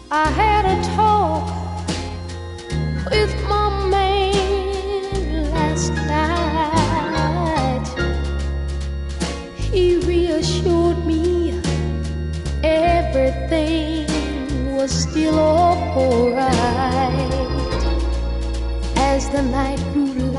I had a talk with my man last night. He reassured me everything was still alright. As the night grew